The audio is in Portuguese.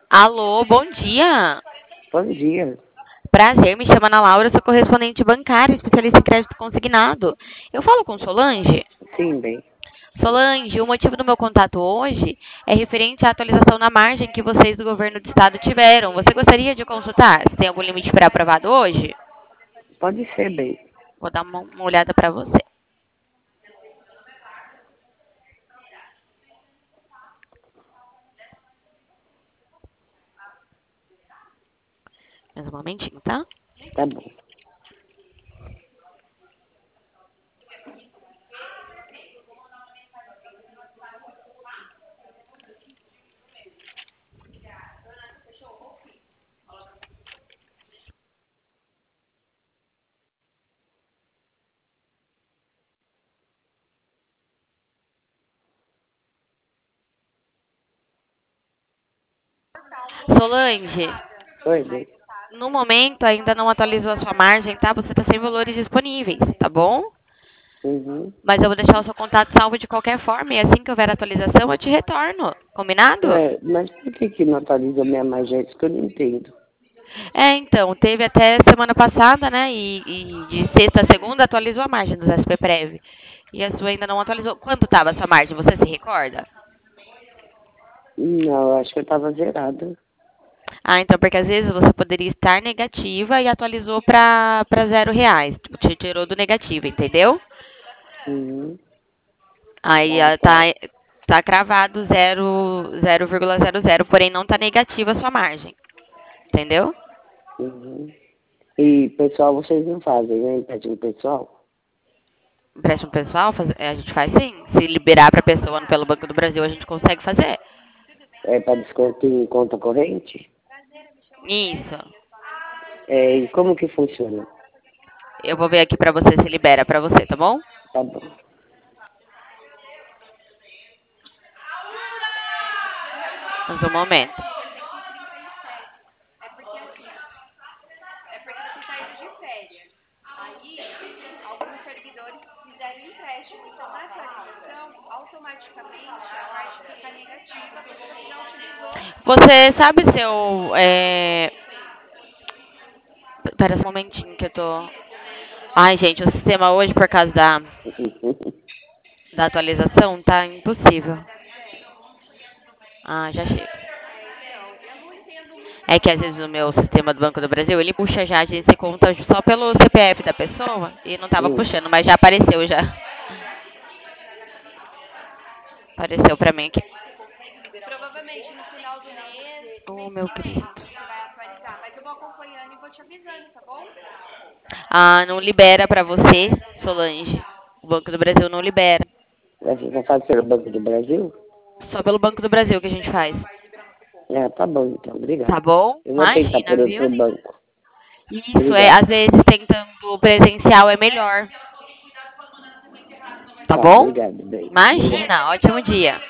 Alô, bom dia. Bom dia. Prazer, me chama Ana Laura, sou correspondente bancária, especialista em crédito consignado. Eu falo com Solange? Sim, bem. Solange, o motivo do meu contato hoje é referente à atualização na margem que vocês do governo do estado tiveram. Você gostaria de consultar se tem algum limite pré-aprovado hoje? Pode ser, bem. Vou dar uma olhada para você. Mais um momentinho, tá? Tá bom. Solange, Oi, bem. no momento ainda não atualizou a sua margem, tá? Você está sem valores disponíveis, tá bom? Uhum. Mas eu vou deixar o seu contato salvo de qualquer forma e assim que houver atualização eu te retorno. Combinado? Mas por que não atualiza minha margem? Isso que eu não entendo. Então, teve até semana passada, né? E de sexta a segunda atualizou a margem dos SPPrev. E a sua ainda não atualizou. Quanto estava a sua margem? Você se recorda? Não, eu acho que eu tava zerada. Ah, então, porque às vezes você poderia estar negativa e atualizou para R$ 0. Tipo, te tirou do negativo, entendeu? Uhum. Aí Ah, tá. tá cravado 0,00, porém não tá negativa a sua margem. Entendeu? Uhum. E pessoal, vocês não fazem, né? Empréstimo pessoal? Empréstimo pessoal, a gente faz sim. Se liberar para a pessoa pelo Banco do Brasil, a gente consegue fazer. É para desconto em conta corrente? Isso. E como que funciona? Eu vou ver aqui para você se libera para você, tá bom? Tá bom. Mais um momento. Você sabe se eu. Pera só um momentinho que eu tô. Ai, gente, o sistema hoje, por causa da atualização, tá impossível. Ah, já chega. É que às vezes o meu sistema do Banco do Brasil, ele puxa já a agência e conta só pelo CPF da pessoa e não tava Hum. puxando, mas já apareceu já. Apareceu pra mim aqui. Oh, meu Cristo. Ah, não libera pra você, Solange. O Banco do Brasil não libera. Você já faz pelo Banco do Brasil? Só pelo Banco do Brasil que a gente faz. Tá bom, então. Tá Obrigado. bom? Eu vou tentar Imagina, por viu? outro banco. Isso é, Obrigado. às vezes tentando presencial é melhor. Tá Tá, bom? obrigado, bem. Obrigado. Imagina, ótimo dia.